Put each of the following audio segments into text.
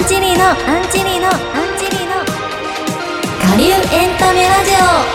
ジェリーの下流エンタメラジ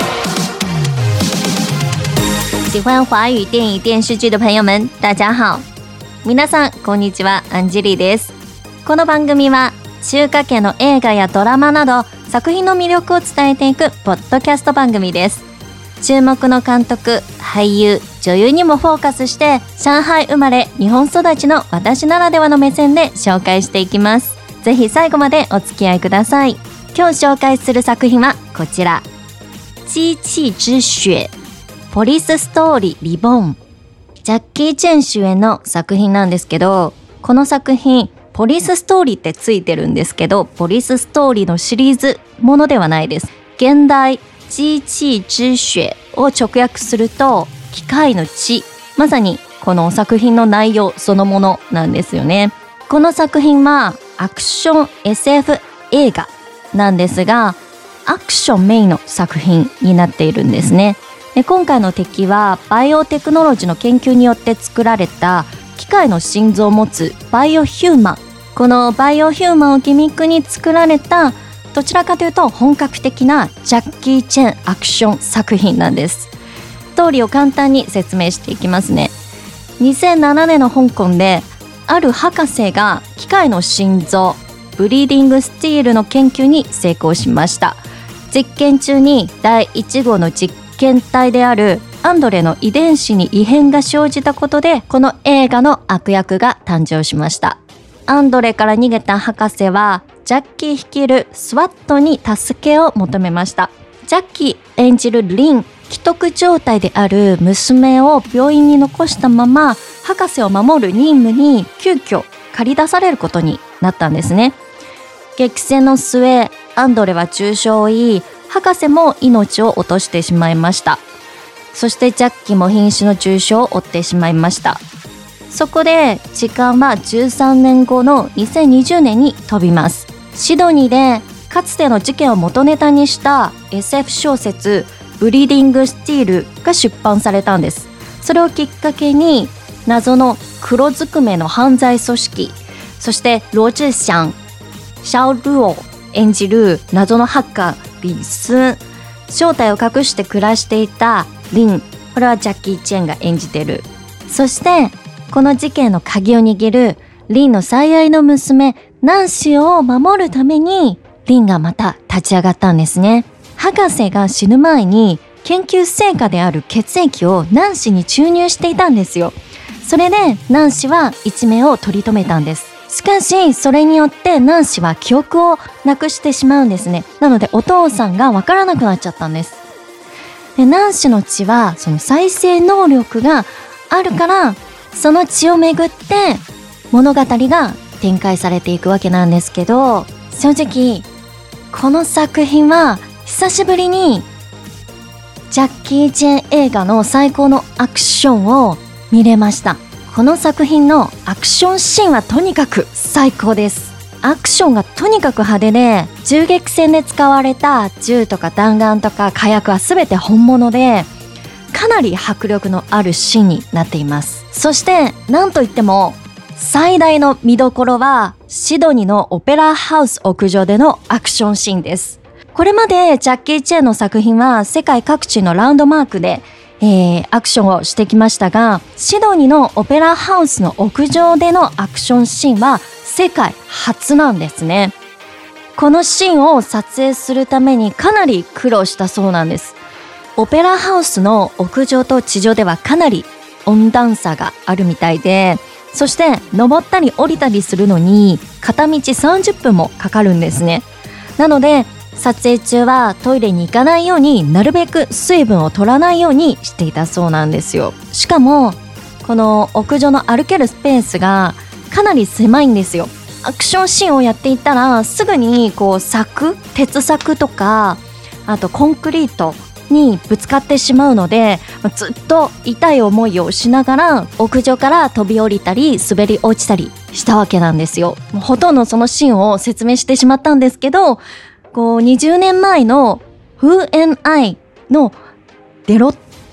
オ。喜欢华语电影电视剧的朋友们，大家好。皆さんこんにちは、アンジェリーです。この番組は中華系の映画やドラマなど作品の魅力を伝えていくポッドキャスト番組です。注目の監督、俳優、女優にもフォーカスして上海生まれ日本育ちの私ならではの目線で紹介していきます。ぜひ最後までお付き合いください。今日紹介する作品はこちら、機器之血ポリスストーリーリボン。ジャッキー・チェン主演の作品なんですけど、この作品ポリスストーリーってついてるんですけど、ポリスストーリーのシリーズものではないです。現代機器之血を直訳すると機械の血、まさにこの作品の内容そのものなんですよね。この作品はアクション SF 映画なんですが、アクションメインの作品になっているんですね。で、今回の敵はバイオテクノロジーの研究によって作られた機械の心臓を持つバイオヒューマン。このバイオヒューマンをギミックに作られた、どちらかというと本格的なジャッキー・チェンアクション作品なんです。ストーリーを簡単に説明していきますね。2007年の香港である博士が機械の心臓ブリーディングスティールの研究に成功しました。実験中に第1号の実験体であるアンドレの遺伝子に異変が生じたことで、この映画の悪役が誕生しました。アンドレから逃げた博士はジャッキー率いるスワットに助けを求めました。ジャッキー演じるリン、危篤状態である娘を病院に残したまま博士を守る任務に急遽駆り出されることになったんですね。激戦の末、アンドレは重傷を負い、博士も命を落としてしまいました。そしてジャッキーも瀕死の重傷を負ってしまいました。そこで時間は13年後の2020年に飛びます。シドニーでかつての事件を元ネタにした SF 小説ブリーディングスティールが出版されたんです。それをきっかけに謎の黒ずくめの犯罪組織、そしてロジシャン、シャオルオ演じる謎のハッカーリスン、正体を隠して暮らしていたリン、これはジャッキー・チェンが演じてる。そしてこの事件の鍵を握るリンの最愛の娘ナンシーを守るためにリンがまた立ち上がったんですね。博士が死ぬ前に研究成果である血液をナンシーに注入していたんですよ。それでナンシーは一命を取り留めたんです。しかしそれによってナンシーは記憶をなくしてしまうんですね。なのでお父さんがわからなくなっちゃったんです。で、ナンシーの血はその再生能力があるから、その血をめぐって物語が展開されていくわけなんですけど、正直この作品は久しぶりにジャッキー・チェン映画の最高のアクションを見れました。この作品のアクションシーンはとにかく最高です。アクションがとにかく派手で、銃撃戦で使われた銃とか弾丸とか火薬は全て本物で、かなり迫力のあるシーンになっています。そしてなんといっても最大の見どころはシドニーのオペラハウス屋上でのアクションシーンです。これまでジャッキー・チェンの作品は世界各地のランドマークで、アクションをしてきましたが、シドニーのオペラハウスの屋上でのアクションシーンは世界初なんですね。このシーンを撮影するためにかなり苦労したそうなんです。オペラハウスの屋上と地上ではかなり温暖差があるみたいで、そして登ったり降りたりするのに片道30分もかかるんですね。なので撮影中はトイレに行かないようになるべく水分を取らないようにしていたそうなんですよ。しかもこの屋上の歩けるスペースがかなり狭いんですよ。アクションシーンをやっていたらすぐにこう鉄柵とか、あとコンクリートにぶつかってしまうので、ずっと痛い思いをしながら屋上から飛び降りたり滑り落ちたりしたわけなんですよ。もうほとんどそのシーンを説明してしまったんですけど、こう20年前の Who and I のロッ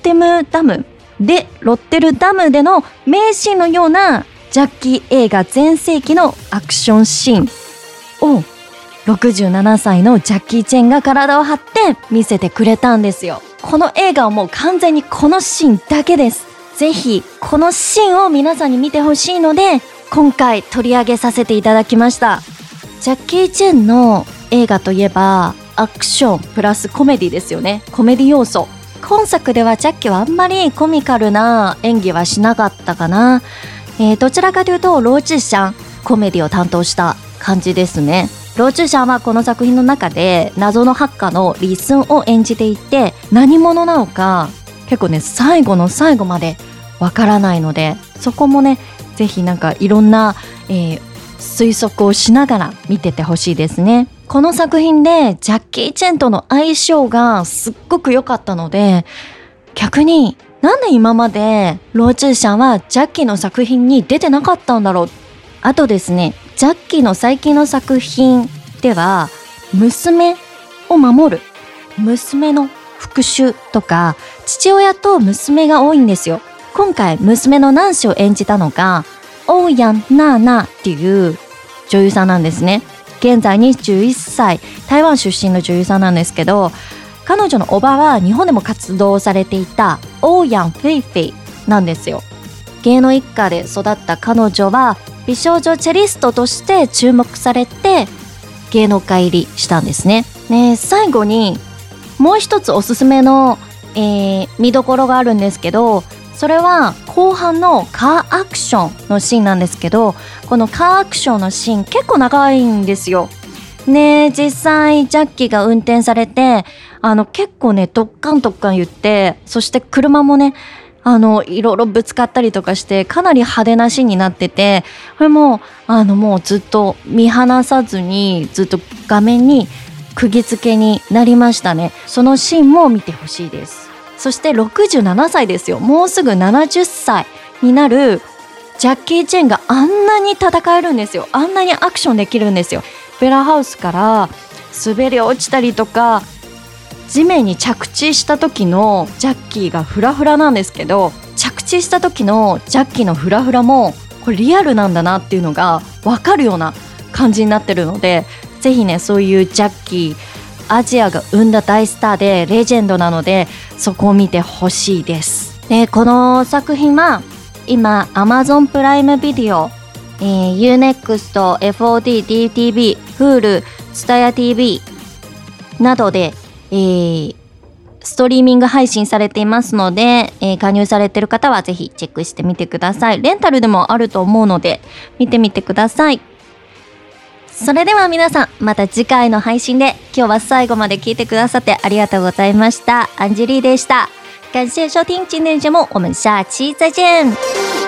テルダムでの名シーンのようなジャッキー映画全盛期のアクションシーンを67歳のジャッキー・チェンが体を張って見せてくれたんですよ。この映画はもう完全にこのシーンだけです。ぜひこのシーンを皆さんに見てほしいので、今回取り上げさせていただきました。ジャッキー・チェンの映画といえばアクションプラスコメディですよね。コメディ要素。今作ではジャッキーはあんまりコミカルな演技はしなかったかな。どちらかというとローチーシャンコメディを担当した感じですね。ローチーシャンはこの作品の中で謎のハッカーのリスンを演じていて、何者なのか結構ね最後の最後までわからないので、そこもねぜひなんかいろんな、推測をしながら見ててほしいですね。この作品でジャッキー・チェンとの相性がすっごく良かったので、逆になんで今までローチーシャンはジャッキーの作品に出てなかったんだろう。あとですね、ジャッキーの最近の作品では娘を守る、娘の復讐とか父親と娘が多いんですよ。今回娘のナンシーを演じたのがオーヤン・ナーナっていう女優さんなんですね。現在21歳、台湾出身の女優さんなんですけど、彼女のおばは日本でも活動されていたオーヤン・フェイフェイなんですよ。芸能一家で育った彼女は美少女チェリストとして注目されて芸能界入りしたんですね。最後にもう一つおすすめの、見どころがあるんですけど、それは後半のカーアクションのシーンなんですけど、このカーアクションのシーン結構長いんですよ。実際ジャッキーが運転されて結構ねドッカンドッカン言って、そして車もねいろいろぶつかったりとかしてかなり派手なシーンになってて、これももうずっと見放さずにずっと画面に釘付けになりましたね。そのシーンも見てほしいです。そして67歳ですよ。もうすぐ70歳になるジャッキー・チェンがあんなに戦えるんですよ。あんなにアクションできるんですよ。オペラハウスから滑り落ちたりとか、地面に着地した時のジャッキーがフラフラなんですけど、着地した時のジャッキーのフラフラもこれリアルなんだなっていうのが分かるような感じになってるので、ぜひねそういうジャッキー、アジアが生んだ大スターでレジェンドなので、そこを見てほしいです。でこの作品は今 Amazon プライムビデオ、Unext、FOD、DTV、Hulu、TSUTAYA TV などで、ストリーミング配信されていますので、加入されている方はぜひチェックしてみてください。レンタルでもあると思うので見てみてください。それでは皆さん、また次回の配信で。今日は最後まで聞いてくださってありがとうございました。アンジェリーでした。感謝收听今天的节目，我们下期再见。